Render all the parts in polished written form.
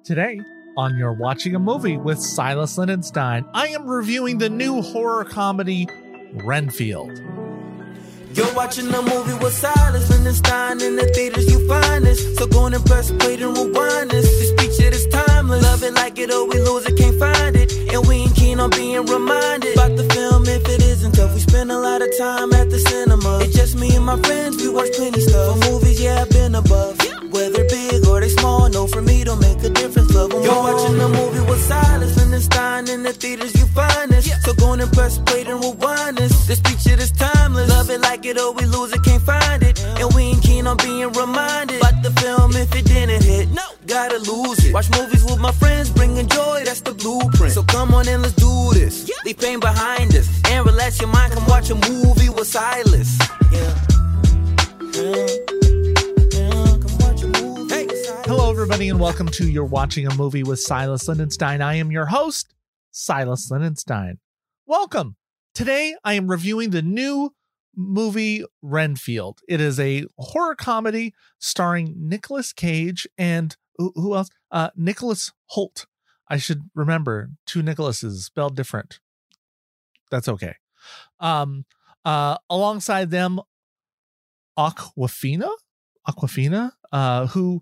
Today, on You're Watching a Movie with Silas Lindenstein, I am reviewing the new horror comedy, Renfield. You're watching a movie with Silas Lindenstein. In the theaters you find this. So go and press play and rewind this. This picture is timeless. Love it, like it, or we lose it, can't find it. And we ain't keen on being reminded about the film if it isn't tough. We spend a lot of time at the cinema. It's just me and my friends, we watch plenty stuff. For movies, yeah, I've been above. Whether big or they small, no, for me don't make a difference. Love them. You're watching a movie with Silas Lindenstein. In the theaters you find this. So go and press play and rewind this. This picture is timeless. Love it, like it, or we lose it, can't find it. And we ain't keen on being reminded about the film if it didn't hit. No, gotta lose it. Watch movies with my friends, bringing joy, that's the blueprint. So come on and let's do this. Leave pain behind us and relax your mind. Come watch a movie with Silas. Hello, everybody, and welcome to You're Watching a Movie with Silas Lindenstein. I am your host, Silas Lindenstein. Welcome. Today, I am reviewing the new movie Renfield. It is a horror comedy starring Nicolas Cage and who else? Nicholas Hoult. I should remember, two Nicholases spelled different. That's okay. Alongside them, Awkwafina, who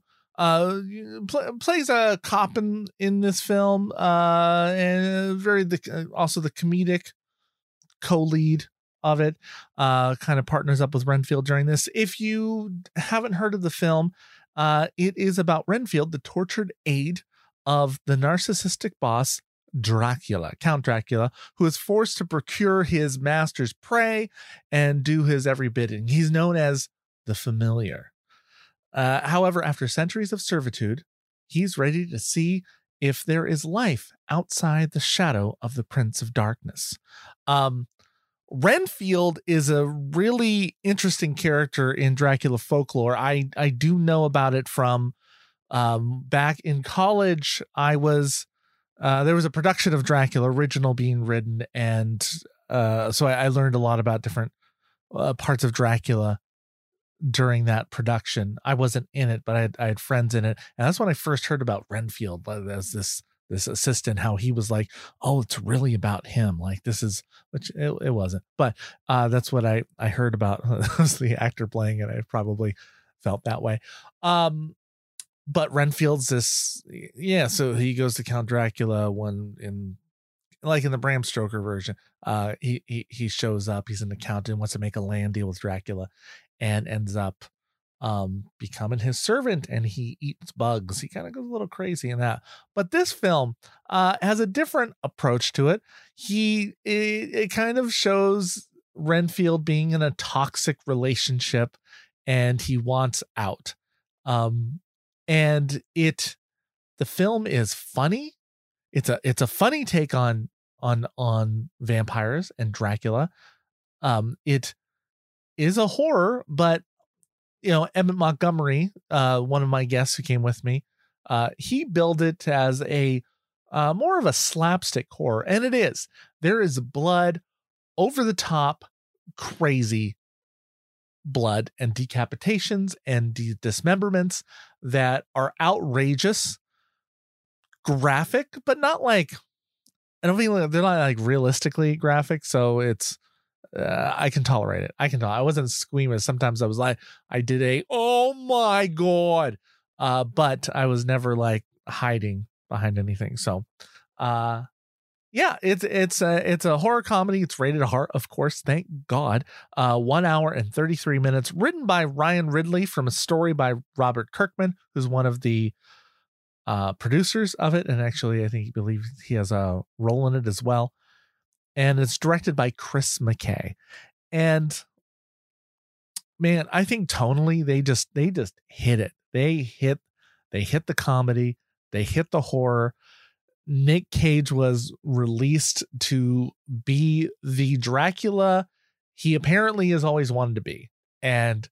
plays a cop in this film, and also the comedic co-lead of it, kind of partners up with Renfield during this. If you haven't heard of the film, it is about Renfield, the tortured aide of the narcissistic boss Dracula, Count Dracula, who is forced to procure his master's prey and do his every bidding. He's known as the Familiar. However, after centuries of servitude, he's ready to see if there is life outside the shadow of the Prince of Darkness. Renfield is a really interesting character in Dracula folklore. I do know about it from back in college. There was a production of Dracula original being written, and so I learned a lot about different parts of Dracula during that production. I wasn't in it, but I had friends in it, and that's when I first heard about Renfield as this assistant, how he was like, oh, it's really about him, like this is, which it wasn't, but that's what I heard about. Was the actor playing it. I probably felt that way. But Renfield's this, so he goes to Count Dracula in the Bram Stoker version. He shows up, he's an accountant, wants to make a land deal with Dracula, and ends up becoming his servant, and he eats bugs. He kind of goes a little crazy in that. But this film has a different approach to it. It kind of shows Renfield being in a toxic relationship, and he wants out. And the film is funny. It's a funny take on vampires and Dracula. It is a horror, but Emmett Montgomery, one of my guests who came with me, he billed it as a more of a slapstick horror, and it is. There is blood, over the top, crazy blood and decapitations and dismemberments that are outrageous, graphic, but not like, I don't feel like they're not like realistically graphic. So it's, I can tolerate it. I wasn't squeamish. Sometimes I was like, I did oh my God. But I was never like hiding behind anything. So, it's a horror comedy. It's rated R, of course. Thank God. 1 hour and 33 minutes. Written by Ryan Ridley from a story by Robert Kirkman, who's one of the producers of it, and actually, I believe he has a role in it as well. And it's directed by Chris McKay. And man, I think tonally they just hit it. They hit the comedy. They hit the horror. Nick Cage was released to be the Dracula he apparently has always wanted to be. And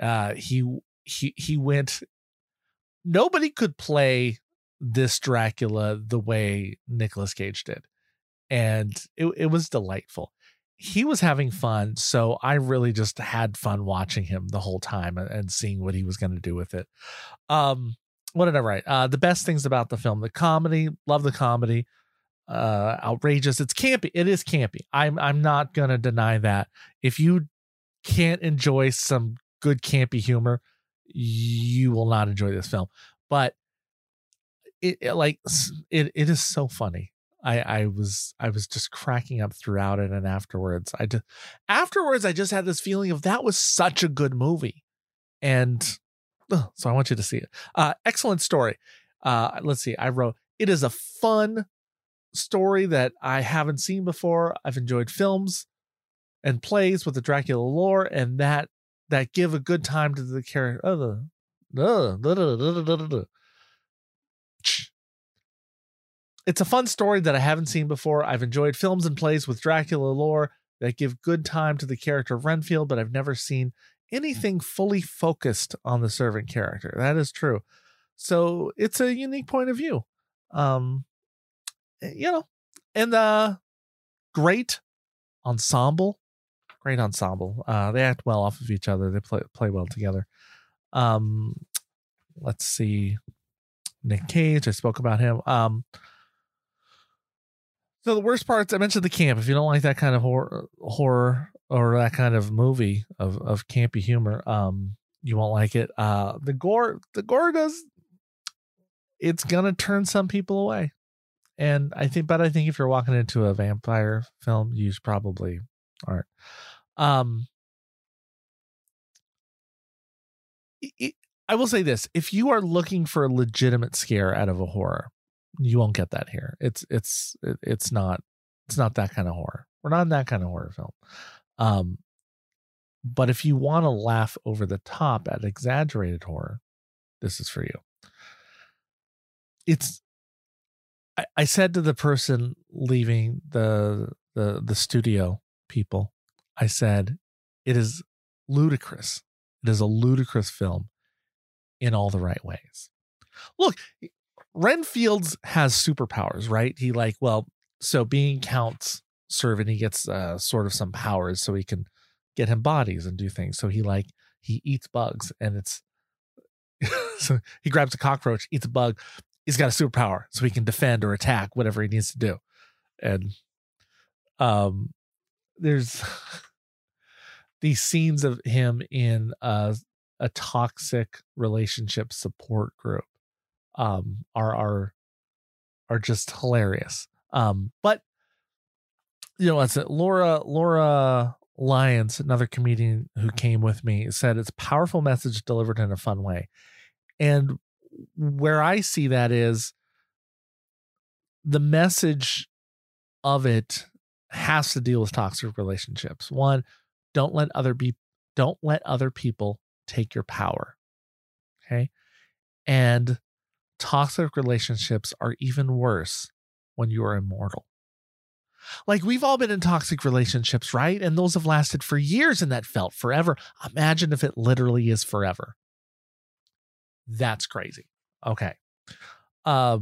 he went, nobody could play this Dracula the way Nicolas Cage did. And it was delightful. He was having fun. So I really just had fun watching him the whole time and seeing what he was going to do with it. what did I write? The best things about the film: the comedy, love the comedy, outrageous. It's campy. It is campy. I'm not gonna deny that. If you can't enjoy some good campy humor, you will not enjoy this film. But it is so funny. I was just cracking up throughout it, and afterwards I just had this feeling of that was such a good movie, and so I want you to see it. Excellent story. Let's see. I wrote, it is a fun story that I haven't seen before. I've enjoyed films and plays with the Dracula lore, and that give a good time to the character. It's a fun story that I haven't seen before. I've enjoyed films and plays with Dracula lore that give good time to the character of Renfield, but I've never seen anything fully focused on the servant character. That is true. So it's a unique point of view. And great ensemble. Great ensemble. They act well off of each other. They play well together. Let's see. Nick Cage, I spoke about him. So the worst parts, I mentioned the camp. If you don't like that kind of horror or that kind of movie of campy humor, you won't like it. The gore does, it's gonna turn some people away. And I think if you're walking into a vampire film, you probably aren't. I will say this: if you are looking for a legitimate scare out of a horror, you won't get that here. It's not that kind of horror. We're not in that kind of horror film. But if you want to laugh over the top at exaggerated horror, this is for you. I said to the person leaving the studio people, I said, it is ludicrous. It is a ludicrous film in all the right ways. Look, Renfield has superpowers, right? So being Count's servant, he gets sort of some powers so he can get him bodies and do things. So he eats bugs, and it's so he grabs a cockroach, eats a bug. He's got a superpower so he can defend or attack whatever he needs to do. And there's these scenes of him in a toxic relationship support group are just hilarious. But it's Laura Lyons, another comedian who came with me, said it's a powerful message delivered in a fun way. And where I see that is the message of it has to deal with toxic relationships. One, don't let other people take your power. Okay. And toxic relationships are even worse when you are immortal. Like, we've all been in toxic relationships, right? And those have lasted for years, and that felt forever. Imagine if it literally is forever. That's crazy. Okay. Is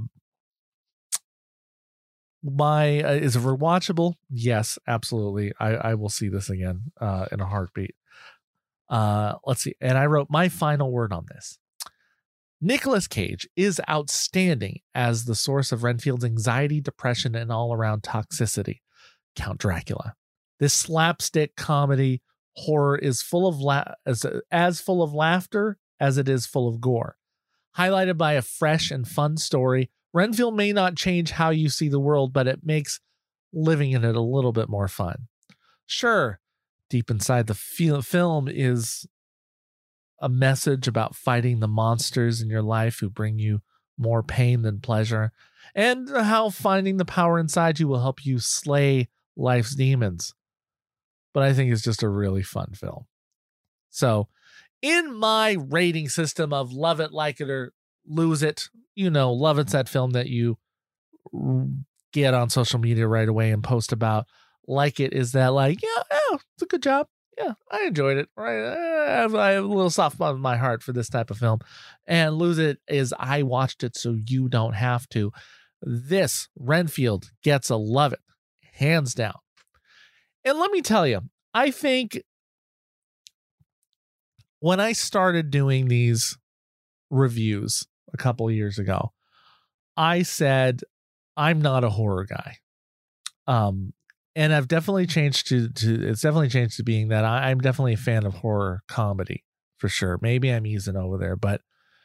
it rewatchable? Yes, absolutely. I will see this again in a heartbeat. Let's see. And I wrote my final word on this. Nicolas Cage is outstanding as the source of Renfield's anxiety, depression, and all-around toxicity. Count Dracula. This slapstick comedy horror is full of as full of laughter as it is full of gore. Highlighted by a fresh and fun story, Renfield may not change how you see the world, but it makes living in it a little bit more fun. Sure, deep inside the film is a message about fighting the monsters in your life who bring you more pain than pleasure, and how finding the power inside you will help you slay life's demons. But I think it's just a really fun film. So, in my rating system of love it, like it, or lose it, love it's that film that you get on social media right away and post about. Like it is that, it's a good job. Yeah, I enjoyed it. Right, I have a little soft spot in my heart for this type of film. And lose it is I watched it so you don't have to. This Renfield gets a love it, hands down. And let me tell you, I think when I started doing these reviews a couple of years ago, I said, I'm not a horror guy. And I've definitely changed it's definitely changed to being that I'm definitely a fan of horror comedy for sure. Maybe I'm easing over there, but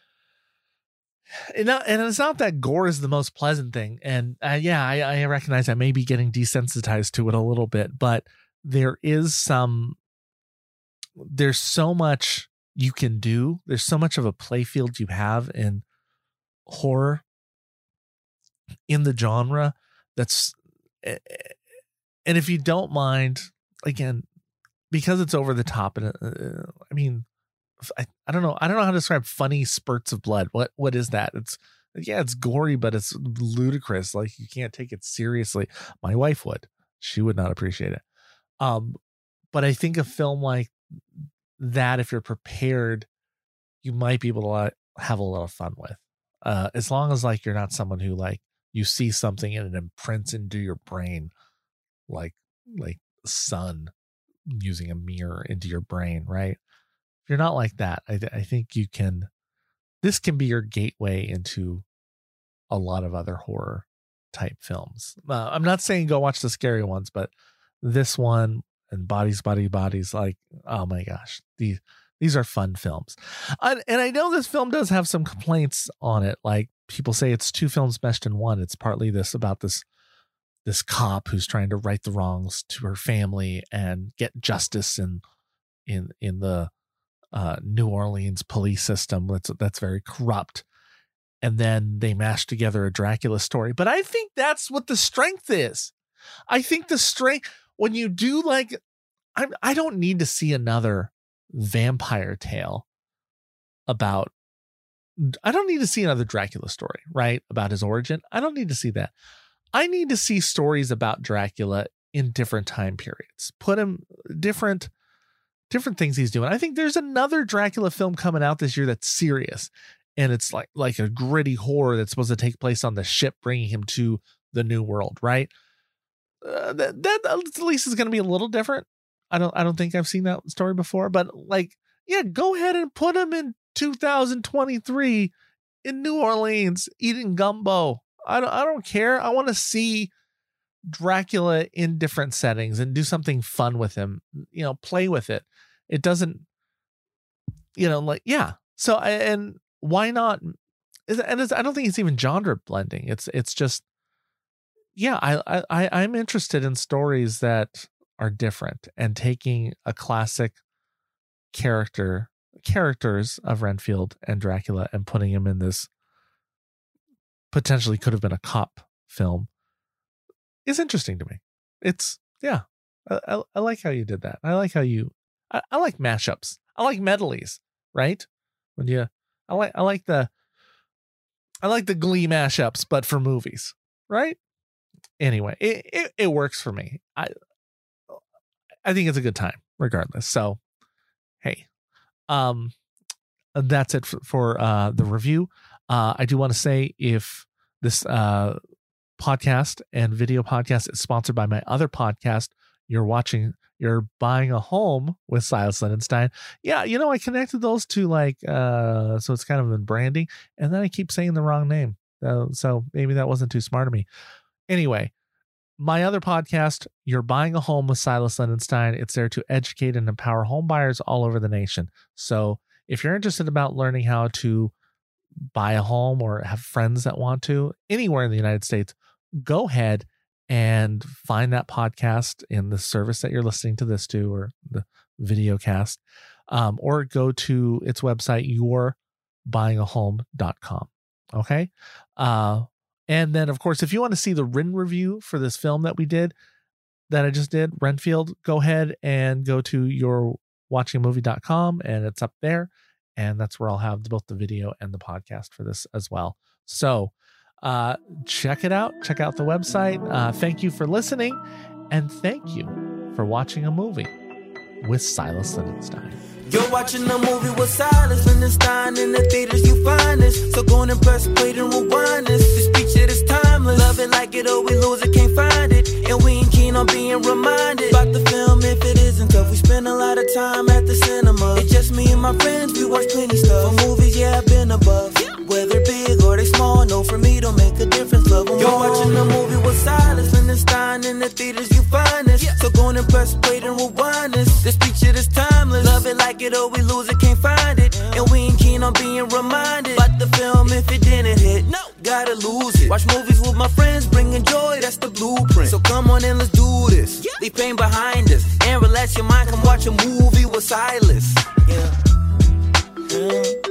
and it's not that gore is the most pleasant thing. And I recognize I may be getting desensitized to it a little bit, but there's so much you can do. There's so much of a play field you have in horror, in the genre, that's, and if you don't mind, again, because it's over the top, and I mean, I don't know how to describe funny spurts of blood. What is that? It's gory, but it's ludicrous. Like, you can't take it seriously. My wife would. She would not appreciate it. But I think a film like that, if you're prepared, you might be able to have a lot of fun with. As long as like you're not someone who like you see something and it imprints into your brain, like sun using a mirror into your brain, right? If you're not like that, I think this can be your gateway into a lot of other horror type films. I'm not saying go watch the scary ones, but this one and Bodies, like, oh my gosh, these are fun films. And I know this film does have some complaints on it. Like, people say it's two films meshed in one. It's partly about this cop who's trying to right the wrongs to her family and get justice in the New Orleans police system that's very corrupt. And then they mash together a Dracula story. But I think that's what the strength is. I think the strength, when you do like, I don't need to see another vampire tale I don't need to see another Dracula story, right? About his origin. I don't need to see that. I need to see stories about Dracula in different time periods. Put him different things he's doing. I think there's another Dracula film coming out this year that's serious. And it's like a gritty horror that's supposed to take place on the ship bringing him to the New World, right? That at least is going to be a little different. I don't think I've seen that story before, but like, yeah, go ahead and put him in 2023 in New Orleans eating gumbo. I don't care. I want to see Dracula in different settings and do something fun with him, play with it. It doesn't, yeah. So, and why not? I don't think it's even genre blending. It's just, yeah, I'm interested in stories that are different and taking a classic characters of Renfield and Dracula and putting him in this potentially could have been a cop film is interesting to me. It's, yeah, I like how you did that. I like how I like mashups. I like medleys, right? I like the Glee mashups, but for movies, right? Anyway, it works for me. I think it's a good time regardless. So, hey, that's it for the review. I do want to say, if this podcast and video podcast is sponsored by my other podcast, You're Buying a Home with Silas Lindenstein. Yeah, I connected those two so it's kind of in branding, and then I keep saying the wrong name. So maybe that wasn't too smart of me. Anyway, my other podcast, You're Buying a Home with Silas Lindenstein, it's there to educate and empower home buyers all over the nation. So if you're interested about learning how to buy a home or have friends that want to anywhere in the United States, go ahead and find that podcast in the service that you're listening to this to, or the video cast, or go to its website, yourbuyingahome.com. Okay. And then, of course, if you want to see the written review for this film that I just did, Renfield, go ahead and go to yourwatchingamovie.com, and it's up there. And that's where I'll have both the video and the podcast for this as well. So check it out. Check out the website. Thank you for listening. And thank you for watching a movie with Silas Lindenstein. You're watching a movie with Silas Lindenstein. In the theaters you find this. So go and press play and rewind this. This feature is timeless. Love it, like it, or we lose it, can't find it. And we ain't keen on being reminded about the film if it isn't tough. We spend a lot of time at the cinema. It's just me and my friends, we watch plenty stuff. For movies, yeah, I've been above. Whether big the theaters, you find us. So go and press play and rewind us. This picture is timeless. Love it, like it, or we lose it, can't find it. And we ain't keen on being reminded about the film if it didn't hit. No, gotta lose it. Watch movies with my friends, bringing joy, that's the blueprint. So come on and let's do this. Leave pain behind us and relax your mind. Come watch a movie with Silas. Yeah.